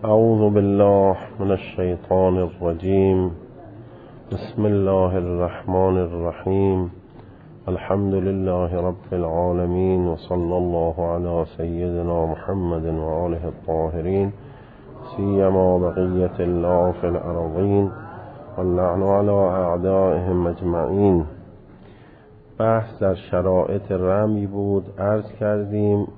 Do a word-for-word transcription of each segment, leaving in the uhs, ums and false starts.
اعوذ بالله من الشیطان الرجیم. بسم الله الرحمن الرحیم. الحمد لله رب العالمین و صلی الله علی سیدنا محمد و آله الطاهرین سیما بقیة الله فی الارضین واللعن علی اعدائهم اجمعین. بحث در شرایط رمی بود. عرض کردیم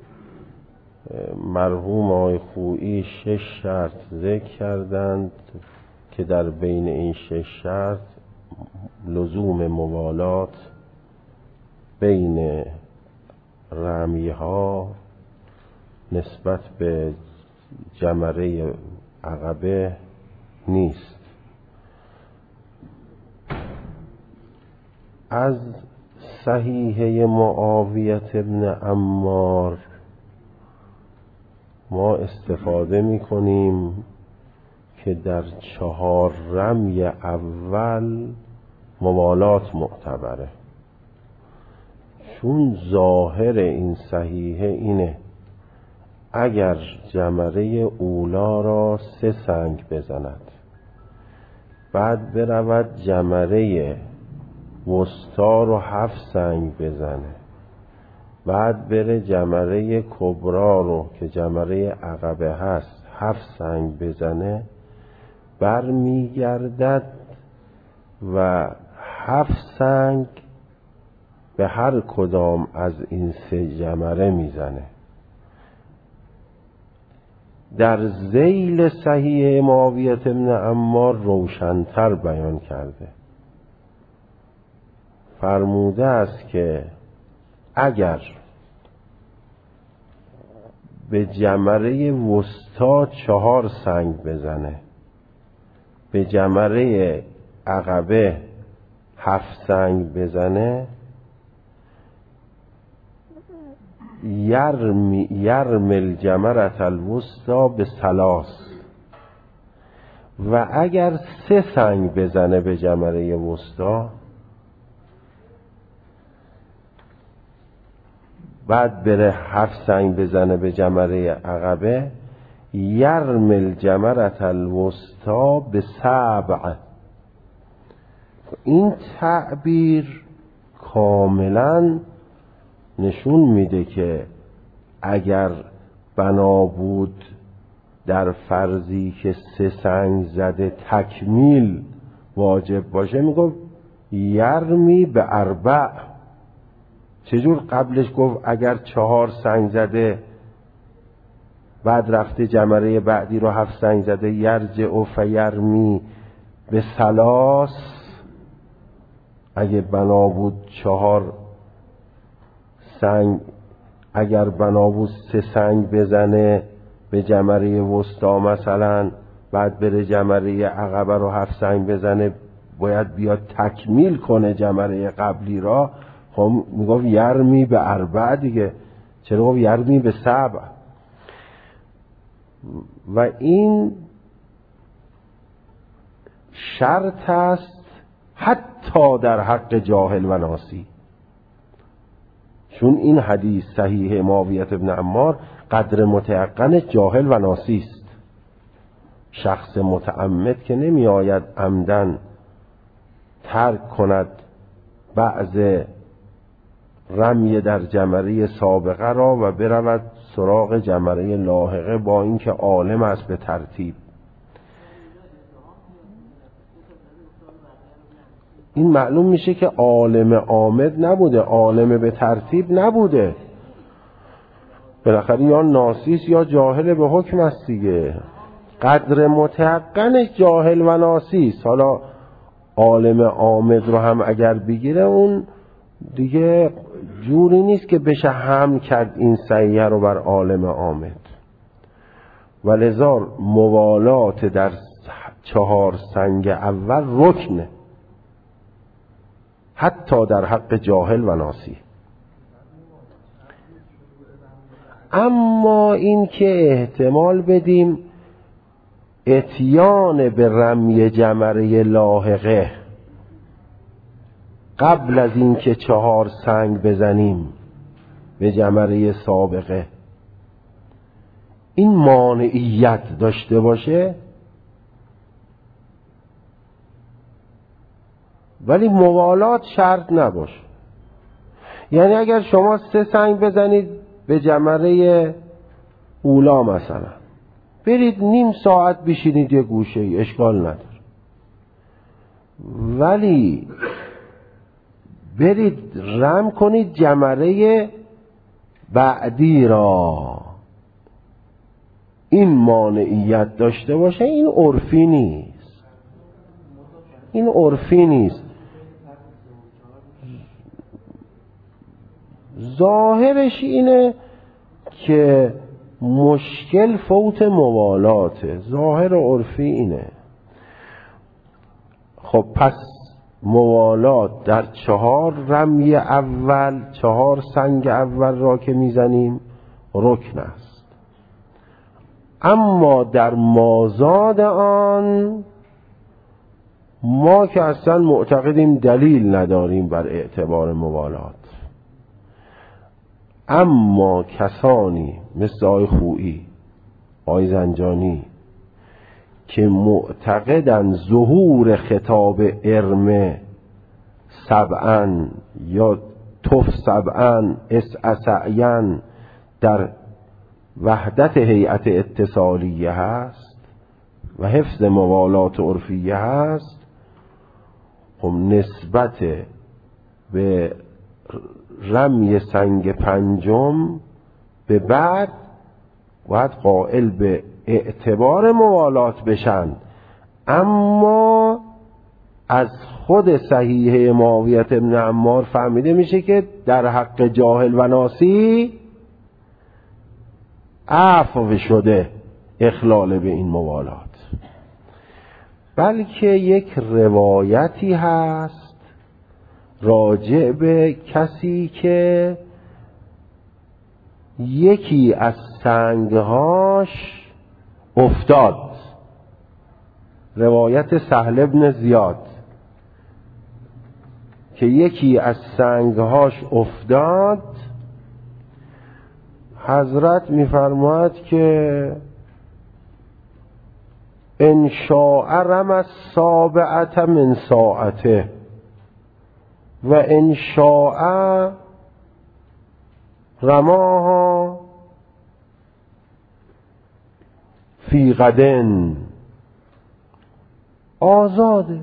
مرحوم آقای خویی شش شرط ذکر کردند که در بین این شش شرط لزوم موالات بین رمی ها نسبت به جمره عقبه نیست. از صحیحه معاویة ابن عمار ما استفاده می کنیم که در چهار رمی اول موالات معتبره، چون ظاهر این صحیحه اینه اگر جمره اولا را سه سنگ بزند، بعد برود جمره وسطا رو هفت سنگ بزنه، بعد بره جمره کبرا رو که جمره عقبه هست هفت سنگ بزنه، برمیگردد و هفت سنگ به هر کدام از این سه جمره میزنه. در ذیل صحیح معاویة ابن عمار روشن‌تر بیان کرده، فرموده است که اگر به جمره وسطا چهار سنگ بزنه، به جمره عقبه هفت سنگ بزنه، یرمی یرمل جمرت الوسطا به ثلاث، و اگر سه سنگ بزنه به جمره وسطا، بعد بره هفت سنگ بزنه به جمره عقبه، یرمل جمرت الوسطا به سبع. این تعبیر کاملا نشون میده که اگر بنا بود در فرضی که سه سنگ زده تکمیل واجب باشه، میگفت یرمی به اربع. چجور قبلش گفت اگر چهار سنگ زده بعد رفته جمره بعدی رو هفت سنگ زده، یرجع و فیرمی به ثلاث؟ اگه بنا بود چهار سنگ، اگر بنا بود سه سنگ بزنه به جمره وسطا مثلا، بعد بره جمره عقبه رو هفت سنگ بزنه، باید بیاد تکمیل کنه جمره قبلی را. خب میگفت یرمی به اربع دیگه، چرا گفت یرمی به سبع؟ و این شرط است حتی در حق جاهل و ناسی، چون این حدیث صحیح معاویة ابن عمار قدر متیقن جاهل و ناسی است. شخص متعمد که نمی آید عمدن ترک کند بعض رمی در جمره سابقه را و برود سراغ جمره لاحقه با اینکه عالم است به ترتیب. این معلوم میشه که عالم عامد نبوده، عالم به ترتیب نبوده، بالاخره یا ناسیس یا جاهل به حکم است دیگه. قدر متیقن جاهل و ناسیس. حالا عالم عامد رو هم اگر بگیره، اون دیگه جوری نیست که بشه هم کرد این صحیحه رو بر عالم عامد. ولذا موالات در چهار سنگ اول رکنه حتی در حق جاهل و ناسی. اما این که احتمال بدیم اتیان به رمی جمره لاحقه قبل از این که چهار سنگ بزنیم به جمره سابقه، این مانعیت داشته باشه، ولی موالات شرط نباشه. یعنی اگر شما سه سنگ بزنید به جمره اولا مثلا، برید نیم ساعت بشینید یه گوشه ای، اشکال نداره. ولی برید رم کنید جمره بعدی را، این مانعیت داشته باشه، این عرفی نیست. این عرفی نیست. ظاهرش اینه که مشکل فوت موالاته، ظاهر عرفی اینه. خب پس موالات در چهار رمی اول، چهار سنگ اول را که میزنیم رکن است، اما در مازاد آن ما که اصلا معتقدیم دلیل نداریم بر اعتبار موالات. اما کسانی مثل آقای خویی، آقای زنجانی که معتقدن ظهور خطاب ارمه سبعا یا تف سبعا اسع سعین در وحدت هیئت اتصالیه هست و حفظ موالات عرفیه هست، خب نسبت به رمی سنگ پنجم به بعد باید قائل به اعتبار موالات بشن. اما از خود صحیحه معاویه بن عمار فهمیده میشه که در حق جاهل و ناسی عفو شده اخلال به این موالات، بلکه یک روایتی هست راجع به کسی که یکی از سنگهاش افتاد، روایت سهل بن زیاد که یکی از سنگهاش افتاد، حضرت میفرماید که ان شاء رم السابعة من ساعته و ان شاء رماها فی غدن. آزاده.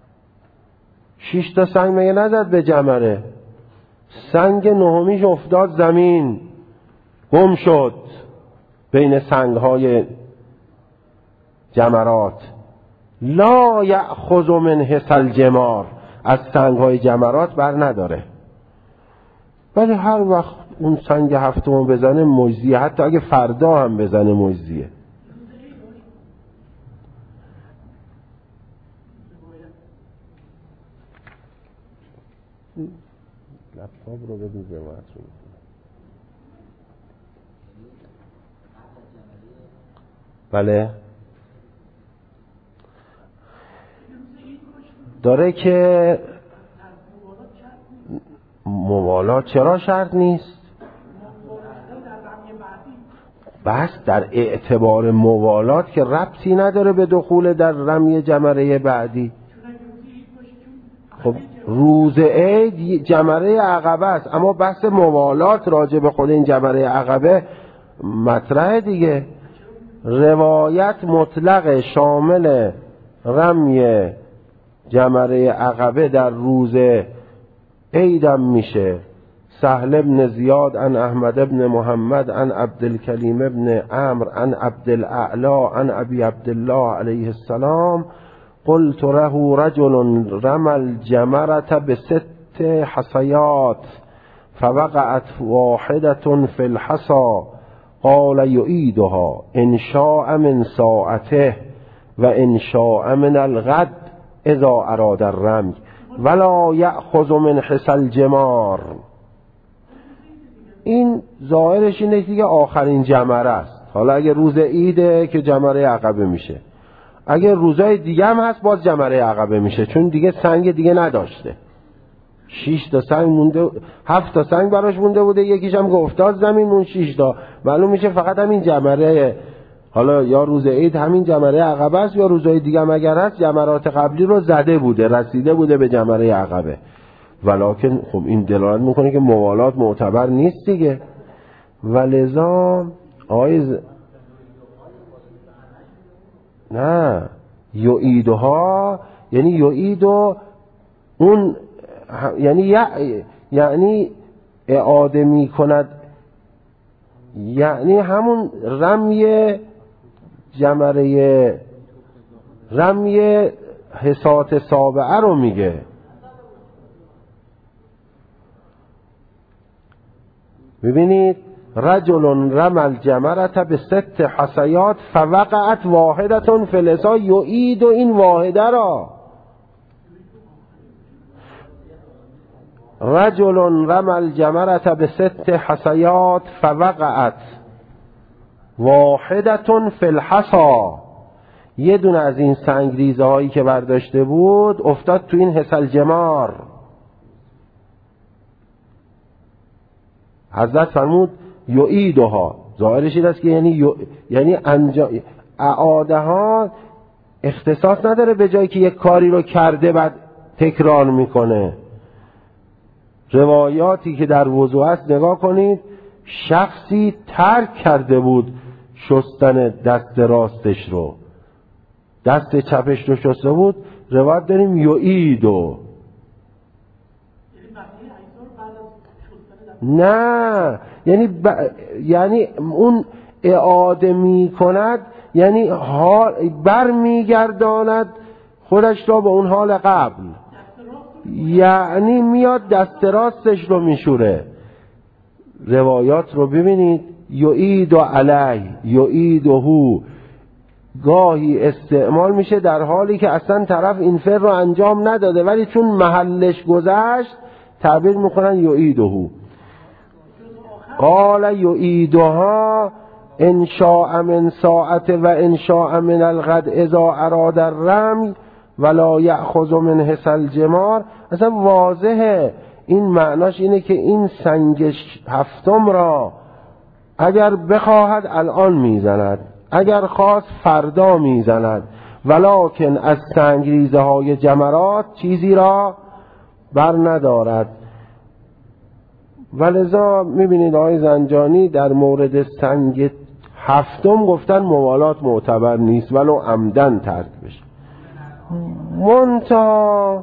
شش تا سنگ مگه نزد به جمره؟ سنگ نهمیش افتاد زمین، گم شد بین سنگهای جمرات. لا یأخذ من حصى الجمار، از سنگهای جمرات بر نداره، ولی هر وقت اون سنگ هفتمو بزنه مجزیه، حتی اگه فردا هم بزنه مجزیه. لپتاپ رو بدید به محصول. بله داره که موالات چرا شرط نیست؟ بس در اعتبار موالات که ربطی نداره به دخول در رمی جمره بعدی. خب روز عید جمره عقبه است، اما بحث موالات راجع به خود این جمره عقبه مطرح دیگه. روایت مطلق شامل رمی جمره عقبه در روز عیدم میشه. سهل بن زیاد عن احمد بن محمد عن عبدالکلیم بن عمرو عن عبدالاعلا عن ابی عبدالله علیه السلام قلت له رجل رمى الجمرة بست حصيات فوقعت واحدة في الحصى قال يعيدها ان شاء من ساعته و ان شاء من الغد اذا اراد الرمي ولا یأخذ من حصى الجمار. این ظاهرش اینه که آخرین جمره است. حالا اگه روز عیده که جمره عقبه میشه، اگه روزای دیگه هم هست باز جمره عقبه میشه، چون دیگه سنگ دیگه نداشته. شش تا سنگ مونده، هفت تا سنگ براش مونده بوده، یکیش هم که افتاد زمین مون شش تا. معلوم میشه فقط همین جمره، حالا یا روز عید همین جمره عقبه است یا روزهای دیگه هم اگر هست جمرات قبلی رو زده بوده، رسیده بوده به جمره عقبه. ولکن خب این دلالت میکنه که موالات معتبر نیست دیگه. ولذا آیز نه یعیدها یعنی یعیدو اون یعنی یعنی اعاده می کند، یعنی همون رمی جمره رمی حسات سابعه رو میگه. ببینید رجل رمى الجمرة بست حصیات فوقعت واحدة فی الحصا، یعید و این واحده را رجل رمى الجمرة بست حصیات فوقعت واحدة فی الحصا، یه دونه از این سنگریزه هایی که برداشته بود افتاد تو این حصل جمار. حضرت فرمود یعیدها، ظاهرش این است که یعنی یو... یعنی انجا... اعاده ها اختصاص نداره به جایی که یک کاری رو کرده بعد تکرار میکنه. روایاتی که در وضو هست نگاه کنید، شخصی ترک کرده بود شستن دست راستش رو، دست چپش رو شسته بود، روایت داریم یعیدو. نه یعنی ب... یعنی اون اعاده می کند، یعنی حال بر می گرداند خودش را به اون حال قبل، یعنی میاد دست راستش رو میشوره. روایات رو ببینید، یعید و علی یعید و هو گاهی استعمال میشه در حالی که اصلا طرف این فعل رو انجام نداده، ولی چون محلش گذشت تعبیر میکنن یعید و هو. قال یعیدها ان شاء من ساعت و ان شاء من الغد اذا اراد الرمی ولا یأخذ من حصى الجمار. اصلا واضحه این معناش اینه که این سنگ هفتم را اگر بخواهد الان میزند، اگر خواست فردا میزند، ولکن از سنگریزه های جمرات چیزی را بر ندارد. ولذا میبینید آقای زنجانی در مورد سنگ هفتم گفتن موالات معتبر نیست ولو عمدن ترک بشه. منتها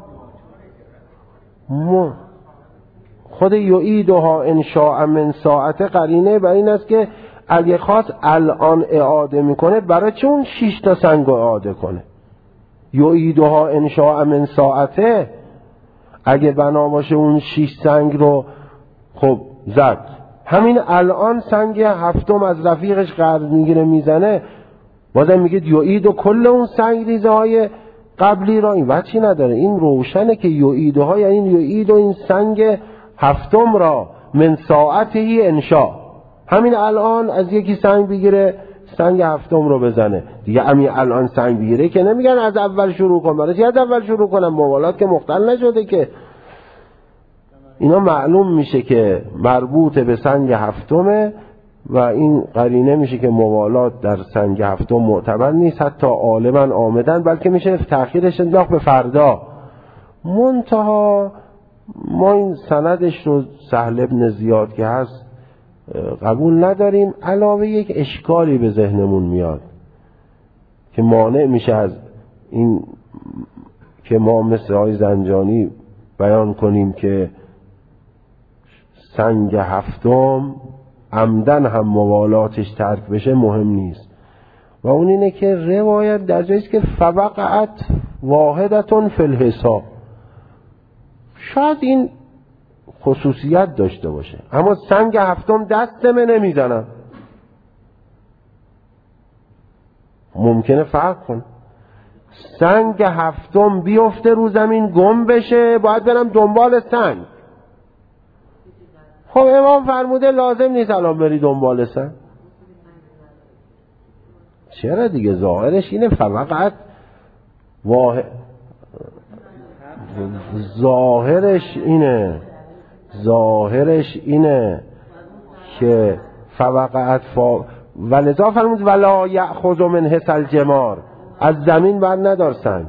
من خود یعیدها ان شاء من ساعت قرینه بر این است که اگه خواست الان اعاده میکنه برای چه اون شش تا سنگ اعاده کنه؟ یعیدها ان شاء من ساعته، اگه بنا باشه اون شش سنگ رو خب زد، همین الان سنگ هفتم از رفیقش قرض میگیره میزنه، بازم میگه یعید و کل اون سنگ ریزه های قبلی را. این وچی نداره، این روشنه که یعید ها یعنی یعید و این سنگ هفتم را من ساعتی انشاء، همین الان از یکی سنگ بگیره سنگ هفتم رو بزنه دیگه. همین الان سنگ بگیره که نمیگن از اول شروع کن، برای چی از اول شروع کنم؟ موالات که مختل نشده که. اینا معلوم میشه که مربوط به سنگ هفتمه و این قرینه میشه که موالات در سنگ هفتم معتبر نیست، حتی عالما آمدن، بلکه میشه تأخیرش انداخت به فردا. منتها ما این سندش رو سهل ابن زیاد که هست قبول نداریم. علاوه یک اشکالی به ذهنمون میاد که مانع میشه از این که ما مثل آقای زنجانی بیان کنیم که سنگ هفتم عمدن هم موالاتش ترک بشه مهم نیست، و اون اینه که روایت در جاییست که فوقعت واحدتون فی الحصا، شاید این خصوصیت داشته باشه، اما سنگ هفتم دستمه نمیزنم، ممکنه فرق کن. سنگ هفتم بیفته رو زمین گم بشه، باید برم دنبال سنگ. خب امام فرموده لازم نیست الان بری دنبال سنگ. چرا دیگه؟ ظاهرش اینه فقط واحد ظاهرش اینه ظاهرش اینه که فوقعت فا ولذا فرمود ولا یأخذ منه الجمار، از زمین بر ندار سنگ.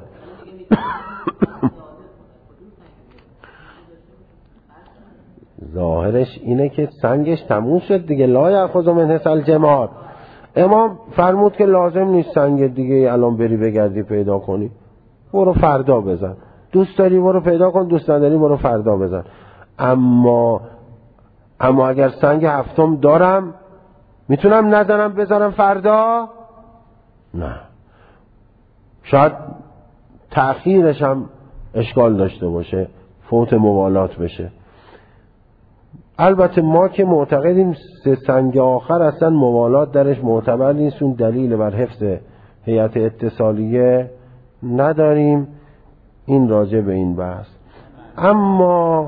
ظاهرش اینه که سنگش تموم شد دیگه. لا یأخذ منه الجمار. امام فرمود که لازم نیست سنگ دیگه الان بری بگردی پیدا کنی، برو فردا بزن. دوست داری برو پیدا کن، دوست نداری برو فردا بزن. اما اما اگر سنگ هفتم دارم میتونم نزنم بذارم فردا؟ نه. شاید تأخیرش هم اشکال داشته باشه، فوت موالات بشه. البته ما که معتقدیم سه سنگ آخر اصلا موالات درش معتبر نیست، اون دلیل بر حفظ هیئت اتصالیه نداریم. این راجع به این بحث. اما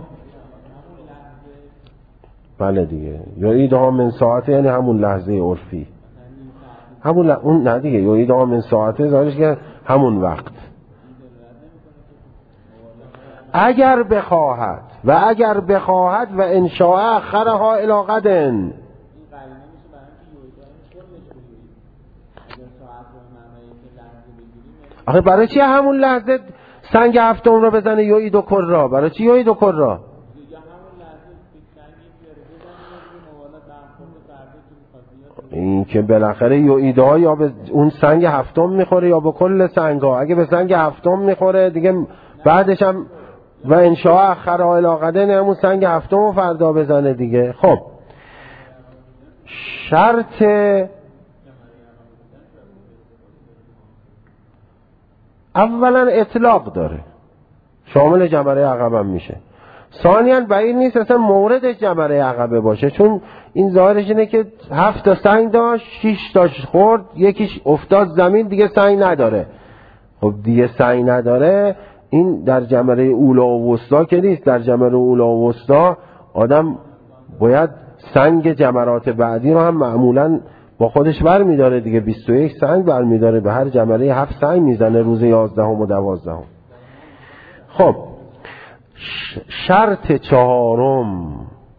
بله دیگه یعیدها من ساعته یعنی همون لحظه عرفی، همون ل... اون نه دیگه یعیدها من ساعته ظاهرش که همون وقت. اگر بخواهد و اگر بخواهد و ان شاء اخرها الی غد. آخه برای چی همون لحظه سنگ هفتم رو بزنه یعید و کرا؟ برای چی یعید و کرا؟ این که بالاخره یعیدها یا به اون سنگ هفتم میخوره یا به کل سنگ ها. اگه به سنگ هفتم میخوره دیگه بعدش هم و ان شاء اخرها الی غد همون سنگ هفتم رو فردا بزنه دیگه. خب شرط اولا اطلاق داره، شامل جمره عقبه میشه. ثانیاً بعید نیست اصلا موردش جمره عقبه باشه، چون این ظاهرش اینه که هفت تا سنگ داشت، شش تاش خورد، یکیش افتاد زمین، دیگه سنگ نداره. خب دیگه سنگ نداره، این در جمره اولا و وسطا که نیست. در جمره اولا و وسطا آدم باید سنگ جمرات بعدی رو هم معمولاً با خودش بر میداره دیگه. بیست و یک سنگ بر میداره، به هر جمره هفت سنگ میزنه روز یازدهم و دوازدهم. خب شرط چهارم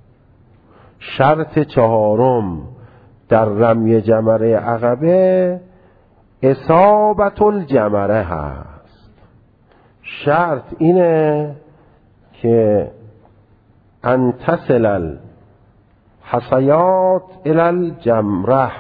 شرط چهارم در رمی جمره عقبه اصابت الجمره هست. شرط اینه که ان تصل الحصیات الی الجمره.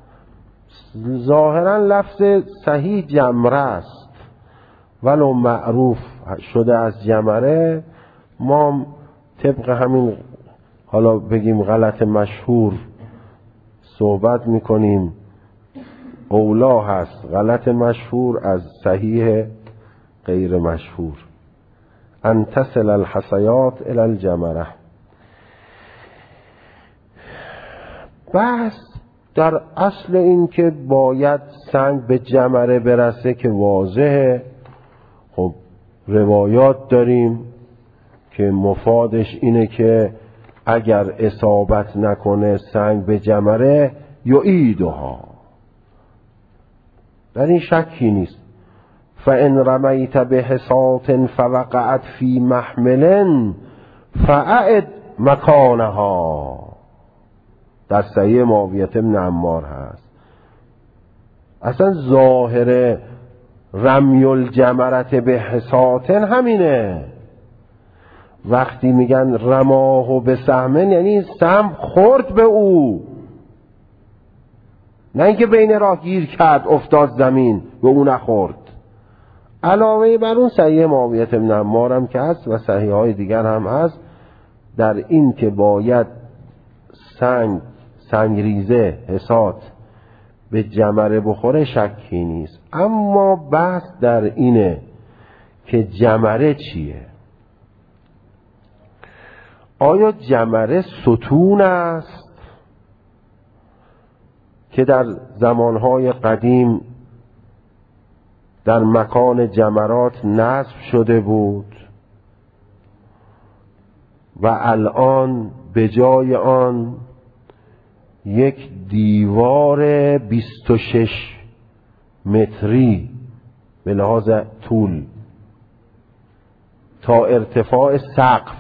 ظاهرا لفظ صحیح جمره است ولو معروف شده از جمره. ما طبق همین حالا بگیم غلط مشهور صحبت میکنیم، اولا هست غلط مشهور از صحیح غیر مشهور. ان تصل الحصیات الی الجمره. بحث در اصل این که باید سنگ به جمره برسه که واضحه. خب روایات داریم که مفادش اینه که اگر اصابت نکنه سنگ به جمره یعیدها، در این شکی نیست. فان رمیت بحصات فوقعت فی محمل فاعد مکانها. در صحیح معاویه بن عمار هست. اصلا ظاهر رمی الجمرت به حصات همینه. وقتی میگن رماه به سهمن یعنی سهم خورد به او، نه اینکه بین راه گیر کرد افتاد زمین به او نخورد. علاوه بر اون صحیح معاویه بن عمار هم که هست و صحیح های دیگر هم هست در این که باید سنگ سنگریزه حصات به جمره بخوره شکی نیست. اما بحث در اینه که جمره چیه؟ آیا جمره ستون است که در زمانهای قدیم در مکان جمرات نصب شده بود و الان به جای آن یک دیوار بیست و شش متری به لحاظ طول تا ارتفاع سقف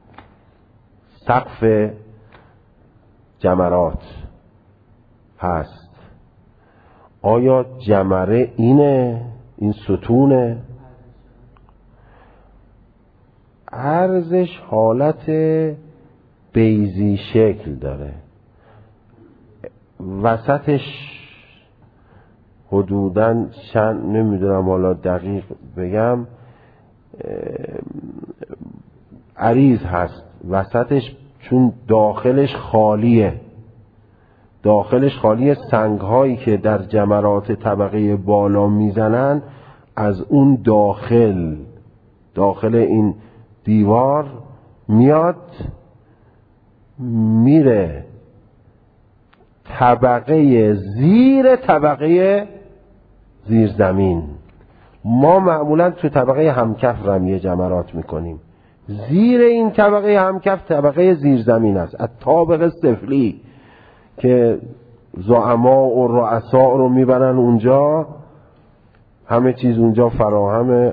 سقف جمرات هست. آیا جمره اینه؟ این ستونه؟ عرضش حالت بیضی شکل داره، وسطش حدوداً چند، نمیدونم حالا دقیق بگم، عریض هست وسطش، چون داخلش خالیه، داخلش خالیه. سنگ هایی که در جمرات طبقه بالا میزنن از اون داخل داخل این دیوار میاد میره طبقه زیر طبقه زیر زمین. ما معمولا تو طبقه همکف رمی جمرات میکنیم. زیر این طبقه همکف طبقه زیر زمین است، از طابق سفلی که زعما و رؤسا رو میبرن اونجا، همه چیز اونجا فراهم،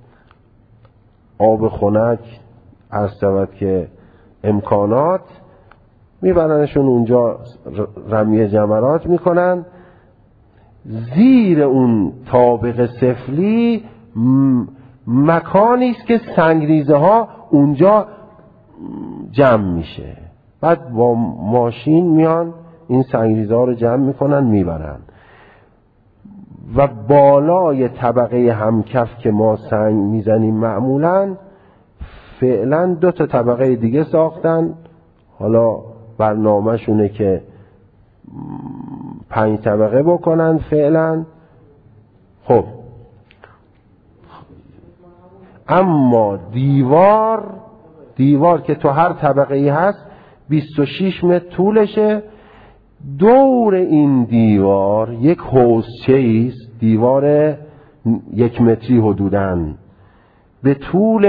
آب خنک، عرض شود که امکانات، میبرنشون اونجا رمی جمرات میکنن. زیر اون طابق سفلی مکانی است که سنگریزه ها اونجا جمع میشه، بعد با ماشین میان این سنگریزه ها رو جمع میکنن میبرن. و بالای طبقه همکف که ما سنگ میزنیم معمولا فعلا دو تا طبقه دیگه ساختن، حالا برنامه شونه که پنج طبقه بکنن فعلا. خب اما دیوار دیوار که تو هر طبقه ای هست بیست و شش متر طولشه. دور این دیوار یک حوضچه است، دیوار یک متری حدوداً به طول،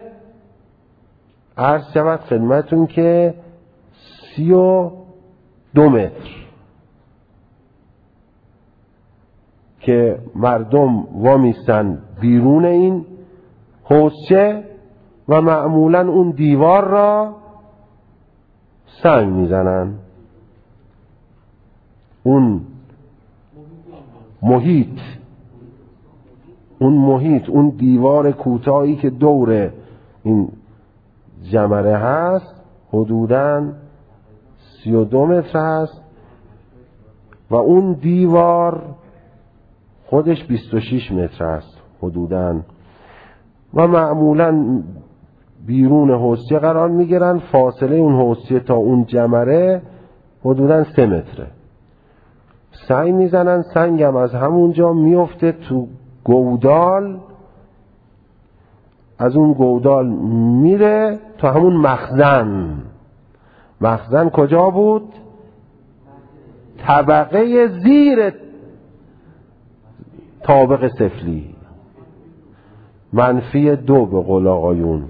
عرض شود خدمتون که سی و دو متر، که مردم وامیستن بیرون این حوضچه و معمولا اون دیوار را سنگ میزنن. اون محیط اون محیط اون دیوار کوتاهی که دور این جمره هست حدوداً سی و دو متر هست و اون دیوار خودش بیست و شش متر هست حدوداً، و معمولاً بیرون حوضچه قرار میگیرن. فاصله اون حوضچه تا اون جمره حدوداً سه متره. سنگ میزنن، سنگ هم از همونجا میفته تو گودال، از اون گودال میره تا همون مخزن. مخزن کجا بود؟ طبقه زیر طابق سفلی، منفی دو به قول آقایون.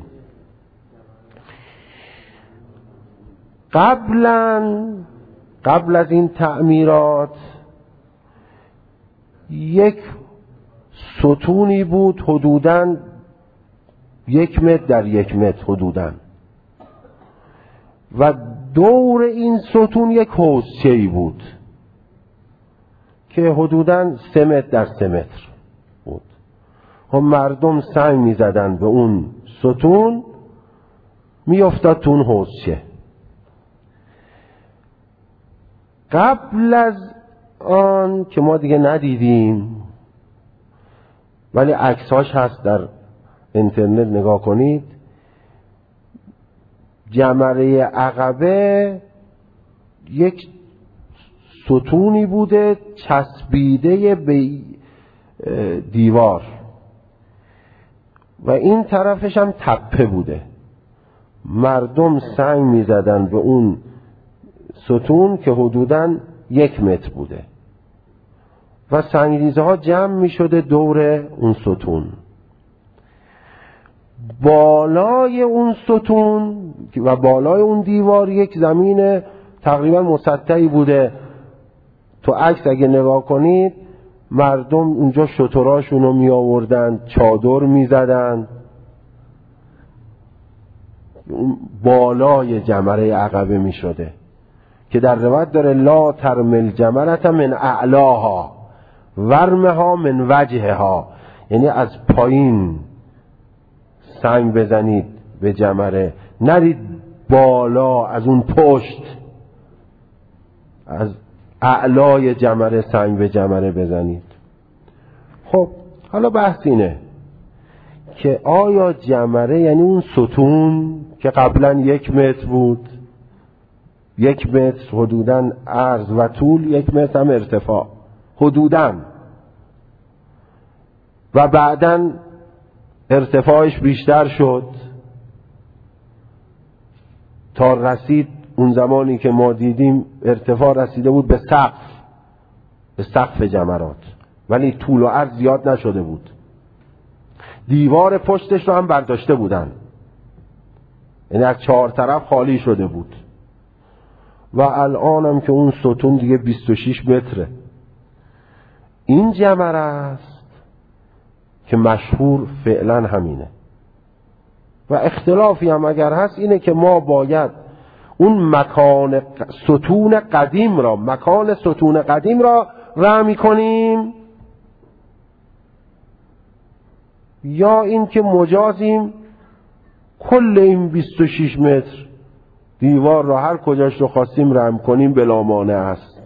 قبلا قبل از این تعمیرات یک ستونی بود حدوداً یک متر در یک متر حدوداً، و دور این ستون یک حوضچه‌ای بود که حدوداً سه متر در سه متر بود. و مردم سنگ می زدن به اون ستون، می افتاد تو اون حوضچه. قبل از آن که ما دیگه ندیدیم، ولی عکساش هست در اینترنت نگاه کنید، جمره عقبه یک ستونی بوده چسبیده به دیوار و این طرفش هم تپه بوده. مردم سنگ می زدن به اون ستون که حدوداً یک متر بوده و سنگریزه ها جمع می شده دور اون ستون. بالای اون ستون و بالای اون دیوار یک زمین تقریبا مسطحی بوده. تو عکس اگه نگاه کنید مردم اونجا شتراشون رو می آوردن، چادر می زدن اون بالای جمره عقبه می شده که در روایت داره لا ترمل جمرت من اعلاها ورمها من وجهها، یعنی از پایین سنگ بزنید به جمره، نرید بالا از اون پشت از اعلای جمره سنگ به جمره بزنید. خب حالا بحث اینه که آیا جمره یعنی اون ستون که قبلا یک متر بود، یک متر حدوداً عرض و طول، یک متر هم ارتفاع حدوداً، و بعداً ارتفاعش بیشتر شد تا رسید اون زمانی که ما دیدیم ارتفاع رسیده بود به سقف به سقف جمرات، ولی طول و عرض زیاد نشده بود. دیوار پشتش رو هم برداشته بودن، یعنی از چهار طرف خالی شده بود. و الان هم که اون ستون دیگه بیست و شش متره. این جمره است که مشهور فعلا همینه، و اختلافی هم اگر هست اینه که ما باید اون مکان ستون قدیم را مکان ستون قدیم را رمی کنیم یا این که مجازیم کل این بیست و شش متر دیوار را هر کجاش رو خواستیم رم کنیم بلا مانع است،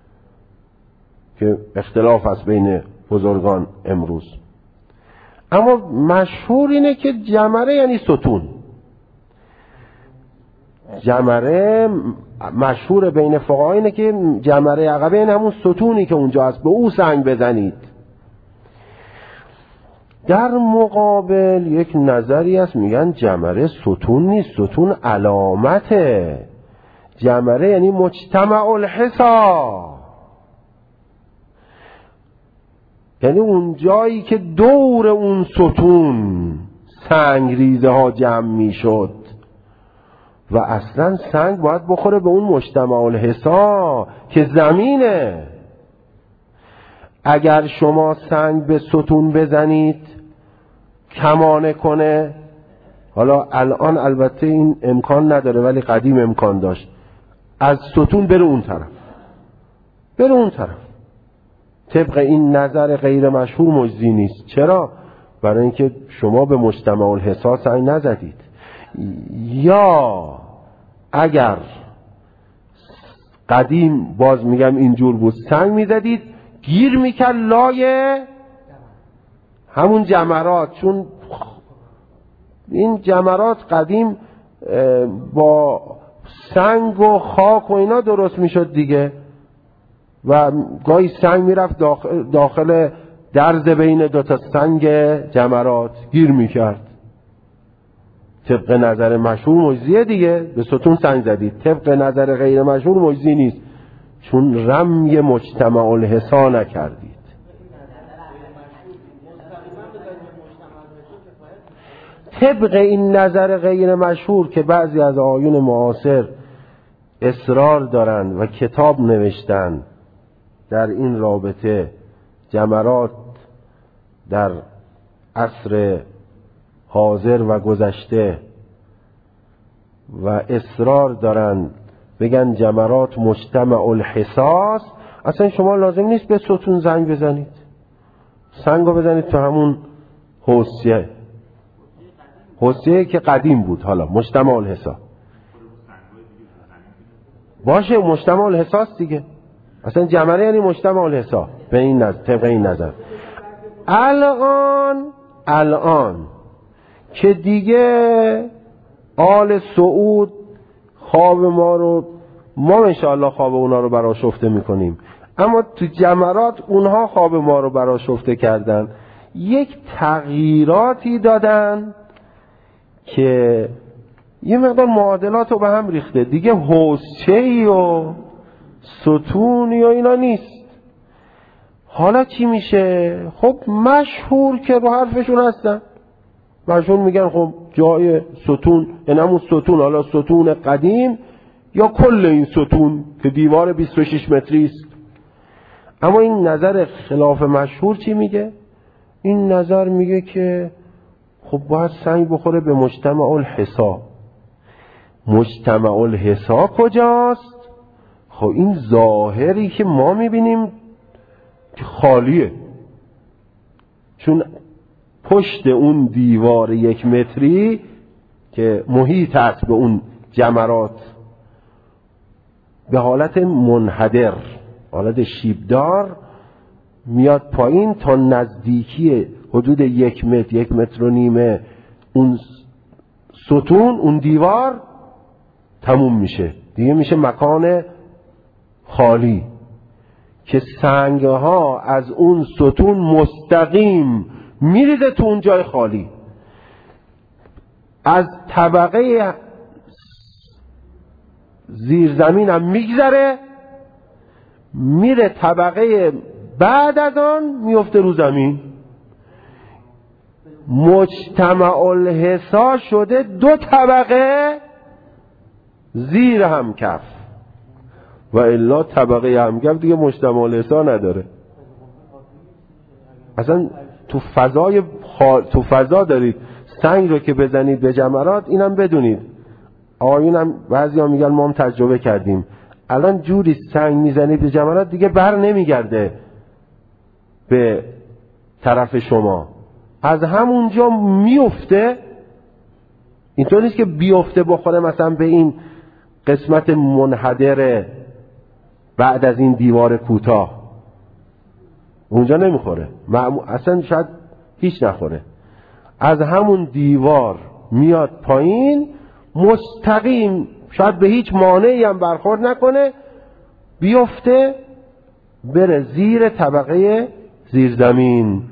که اختلاف است بین بزرگان امروز. اما مشهور اینه که جمره یعنی ستون. جمره مشهور بین فقها اینه که جمره عقبه یعنی همون ستونی که اونجا هست، به او سنگ بزنید. در مقابل یک نظری هست میگن جمره ستون نیست، ستون علامته. جمره یعنی مجتمع الحصا، یعنی اون جایی که دور اون ستون سنگ ریزه ها جمع می شد، و اصلا سنگ باید بخوره به اون مجتمع الحصا که زمینه. اگر شما سنگ به ستون بزنید کمانه کنه، حالا الان البته این امکان نداره ولی قدیم امکان داشت، از ستون بره اون طرف بره اون طرف طبق این نظر غیر مشهور مجزی نیست. چرا؟ برای اینکه شما به مجتمع الحصا سنگ نزدید. یا اگر قدیم باز میگم اینجور بود سنگ میزدید گیر میکرد لای همون جمرات، چون این جمرات قدیم با سنگ و خاک و اینا درست میشد دیگه، و گاهی سنگ میرفت داخل, داخل درز بین دوتا سنگ جمرات گیر میکرد. طبق نظر مشهور مجزیه دیگه، به ستون سنگ زدید. طبق نظر غیر مشهور مجزی نیست، چون رمی مجتمع الحصا نکردید. طبق این نظر غیر مشهور که بعضی از آیون معاصر اصرار دارند و کتاب نوشتن در این رابطه، جمرات در عصر حاضر و گذشته، و اصرار دارن بگن جمرات مجتمع الحصاص، اصلا شما لازم نیست به ستون زنگ بزنید، سنگو بزنید تو همون حوضیه حوضیه که قدیم بود، حالا مجتمع الحصا باشه، مجتمع الحصاص دیگه. اصلا جمره یعنی مجتمع الحصا به این نظر، طبق این نظر. الان الان که دیگه آل سعود خواب ما رو، ما انشاءالله خواب اونا رو برآشفته میکنیم، اما تو جمرات اونها خواب ما رو برآشفته کردن، یک تغییراتی دادن که یه مقدار معادلات رو به هم ریخته دیگه. حوضچه‌ای و ستونی و اینا نیست. حالا چی میشه؟ خب مشهور که رو حرفشون هستن، مشهور میگن خب جای ستون، این همون ستون، حالا ستون قدیم یا کل این ستون که دیوار بیست و شش متری است. اما این نظر خلاف مشهور چی میگه؟ این نظر میگه که خب باید سنگ بخوره به مجتمع الحصا، مجتمع الحصا کجاست؟ خب این ظاهری که ما میبینیم که خالیه، چون پشت اون دیوار یک متری که محیط است به اون جمرات به حالت منحدر، حالت شیبدار میاد پایین تا نزدیکی حدود یک متر یک متر و نیمه اون ستون، اون دیوار تموم میشه دیگه، میشه مکان خالی که سنگ ها از اون ستون مستقیم میریزه تو اون جای خالی، از طبقه زیرزمین هم میگذره میره طبقه بعد از آن میفته رو زمین. مجتمع الحصا شده دو طبقه زیر همکف، و الا طبقه همکف دیگه مجتمع الحصا نداره. اصلا تو فضای خال... تو فضا دارید سنگ رو که بزنید به جمرات، اینم بدونید آقایونم بعضیا میگن ما هم تجربه کردیم، الان جوری سنگ میزنید به جمرات دیگه بر نمیگرده به طرف شما، از همونجا میفته. اینطور نیست که بیفته بخوره مثلا به این قسمت منحدر بعد از این دیوار کوتاه، اونجا نمیخوره، اصلا شاید هیچ نخوره، از همون دیوار میاد پایین مستقیم، شاید به هیچ مانعی هم برخورد نکنه، بیفته بره زیر طبقه زیرزمین.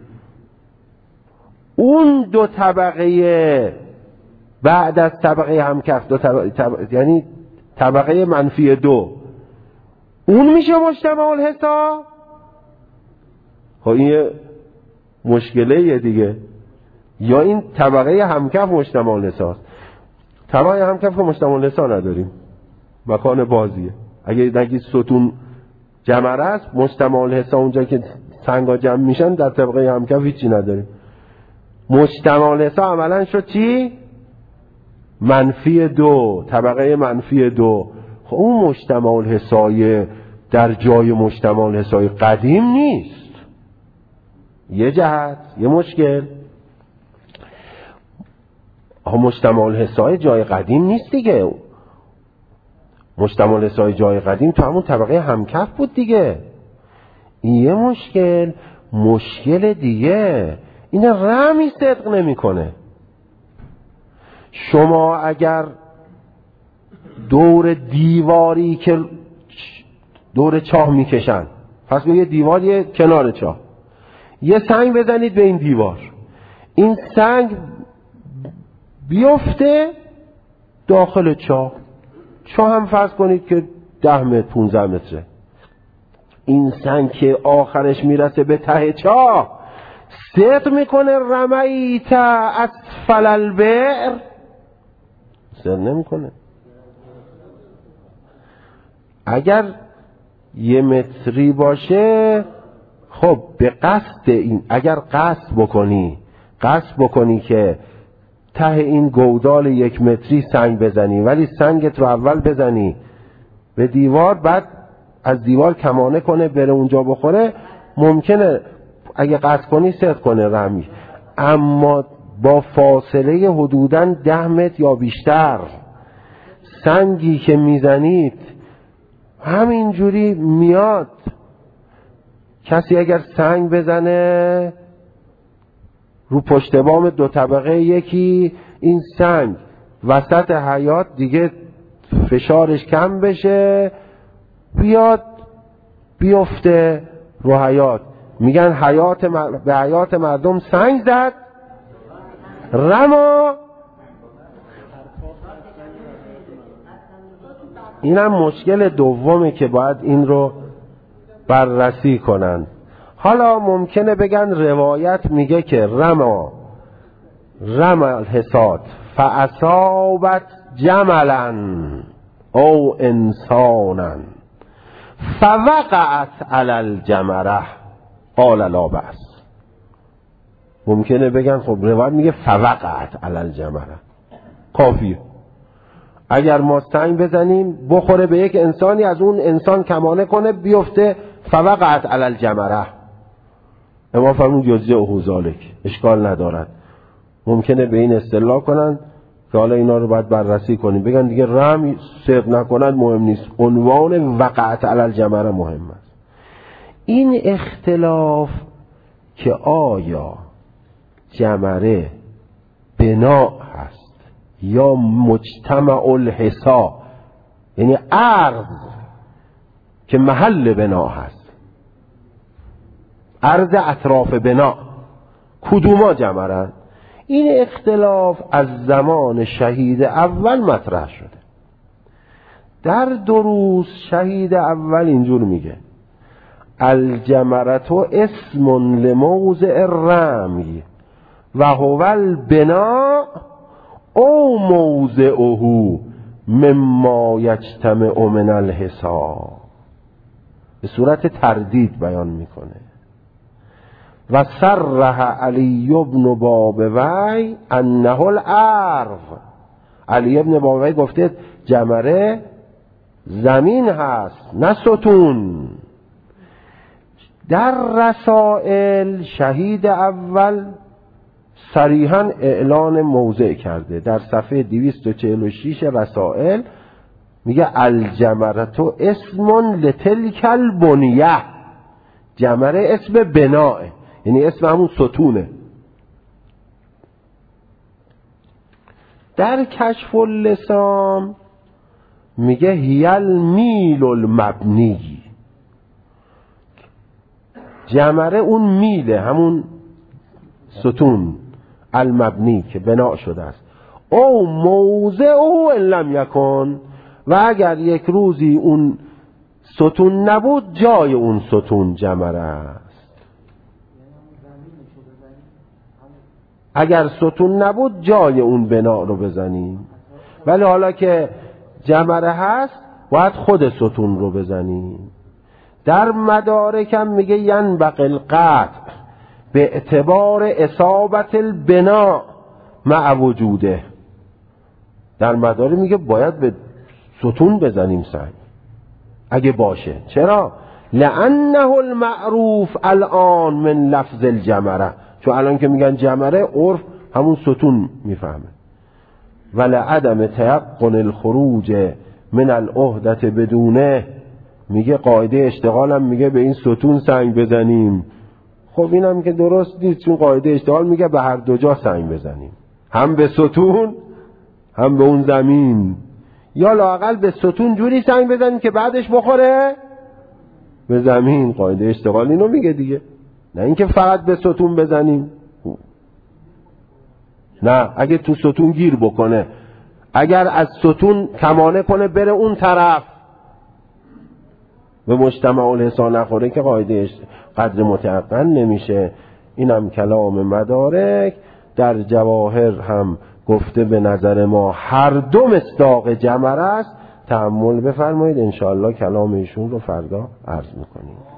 اون دو طبقه بعد از طبقه همکف، دو طبقه، طبقه یعنی طبقه منفی دو، اون میشه مجتمع الحصا. خب این یه مشکله دیگه، یا این طبقه همکف مجتمع الحصا است. طبقه همکف که مجتمع الحصا نداریم، مکان بازیه. اگه نگی ستون جمره است، مجتمع الحصا اونجا که سنگا جمع میشن در طبقه همکف هیچی نداریم. مجتمع الحصا عملا شد چی؟ منفی دو، طبقه منفی دو. خب اون مجتمع الحصای در جای مجتمع الحصای قدیم نیست. یه جهت، یه مشکل، مجتمع الحصای جای قدیم نیست دیگه. مجتمع الحصای جای قدیم تو همون طبقه همکف بود دیگه. این یه مشکل. مشکل دیگه این رمی صدق نمی کنه. شما اگر دور دیواری که دور چاه میکشن، پس به یه دیواری کنار چاه یه سنگ بزنید به این دیوار، این سنگ بیفته داخل چاه، چاه هم فرض کنید که ده متر پونزده متره، این سنگ که آخرش میرسه به ته چاه صدق میکنه رمیت اسفل البئر؟ صدق نمیکنه. اگر یه متری باشه خب به قصد این، اگر قصد بکنی قصد بکنی که ته این گودال یک متری سنگ بزنی، ولی سنگت رو اول بزنی به دیوار، بعد از دیوار کمانه کنه بره اونجا بخوره، ممکنه اگه قصد کنی صدق کنه رمی. اما با فاصله حدوداً ده متر یا بیشتر سنگی که میزنید همینجوری میاد. کسی اگر سنگ بزنه رو پشت بام دو طبقه یکی، این سنگ وسط حیاط دیگه فشارش کم بشه بیاد بیفته رو حیاط، میگن حیاط مر... به حیاط مردم سنگ زد رما. اینم مشکل دومه که باید این رو بررسی کنن. حالا ممکنه بگن روایت میگه که رما رما الحصاد فاصابت جملا او انسانا فوقعت علی الجمره قال لا بأس. ممکنه بگن خب روایت میگه فوقعت علی الجمره، کافیه. اگر ما سنگ بزنیم بخوره به یک انسانی، از اون انسان کمانه کنه بیفته فوقعت علی الجمره. امام فرمود یجزئه ذلک، اشکال ندارد. ممکنه به این اصطلاح کنن که حالا اینا رو باید بررسی کنیم، بگن دیگه رحم صدق نکند مهم نیست، عنوان وقعت علی الجمره مهم است. این اختلاف که آیا جمره بنا هست یا مجتمع الحصا، یعنی ارض که محل بنا هست، ارض اطراف بنا، کدوما جمرن؟ این اختلاف از زمان شهید اول مطرح شده. در دروس شهید اول اینجور میگه الجمرة اسم لموضع الرمی و هو البناء او موضعه مما یجتمع من الحصا. به صورت تردید بیان میکنه. و صرح علی ابن بابوی انه الارض. علی ابن بابوی گفته جمره زمین هست نه ستون. در رسائل شهید اول صریحاً اعلان موضع کرده. در صفحه دویست و چهل و شش رسائل میگه الجمرة اسم لتلک البنیه. جمره اسم بناه، یعنی اسم همون ستونه. در کشف اللسان میگه هی المیل المبنی. جمره اون میله، همون ستون المبنی که بنا شده است. او موضع او ان لم یکن، و اگر یک روزی اون ستون نبود جای اون ستون جمره است. اگر ستون نبود جای اون بنا رو بزنیم، ولی حالا که جمره هست باید خود ستون رو بزنیم. در مدارکم میگه ینبغی القطع به اعتبار اصابت البنا مع وجوده. در مدارک میگه باید به ستون بزنیم سنگ اگه باشه. چرا؟ لانه المعروف الان من لفظ الجمره، چون الان که میگن جمره عرف همون ستون میفهمه. ولعدم تیقن الخروج من العهدة بدونه، میگه قاعده اشتغالم میگه به این ستون سنگ بزنیم. خب اینم که درست نیست، چون قاعده اشتغال میگه به هر دو جا سنگ بزنیم، هم به ستون هم به اون زمین. یا لااقل به ستون جوری سنگ بزنیم که بعدش بخوره به زمین. قاعده اشتغال اینو میگه دیگه، نه اینکه فقط به ستون بزنیم. نه، اگه تو ستون گیر بکنه، اگر از ستون کمانه کنه بره اون طرف به مجتمع الحصا نخوره که قاعده قدر متعقن نمیشه. اینم کلام مدارک. در جواهر هم گفته به نظر ما هر دو مصداق جمره است. تأمل بفرمایید، انشاءالله کلام ایشون رو فردا عرض میکنیم.